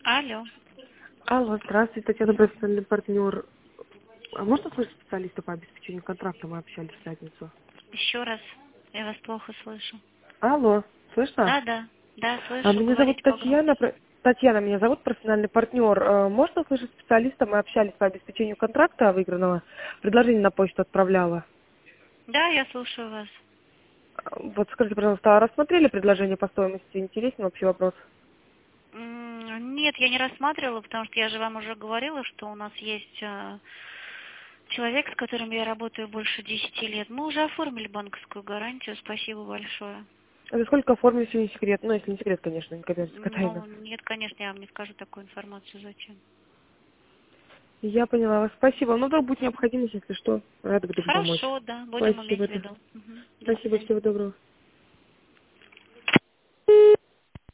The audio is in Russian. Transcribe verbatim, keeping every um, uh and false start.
Алло. Алло, здравствуйте, Татьяна, профессиональный партнер. А можно слышать специалиста по обеспечению контракта? Мы общались в пятницу. Еще раз. Я вас плохо слышу. Алло, слышно? Да, да. Да, А слышу. меня зовут Говорите погромче. Татьяна. про- Татьяна, меня зовут профессиональный партнер. Э, Можно слышать специалиста? Мы общались по обеспечению контракта выигранного. Предложение на почту отправляла. Да, я слушаю вас. А, Вот скажите, пожалуйста, а рассмотрели предложение по стоимости? Интересен вообще вопрос? М, Нет, я не рассматривала, потому что я же вам уже говорила, что у нас есть э, человек, с которым я работаю больше десяти лет. Мы уже оформили банковскую гарантию. Спасибо большое. Это сколько оформили, если не секрет? Ну, если не секрет, конечно, не коммерческая тайна. Ну, нет, конечно, я вам не скажу такую информацию. Зачем? Я поняла вас. Спасибо. Ну, вдруг будет необходимость, если что, рада буду помочь. Хорошо, да. Будем иметь Спасибо. в Да. виду. Мгм. До Спасибо, свидания. всего доброго.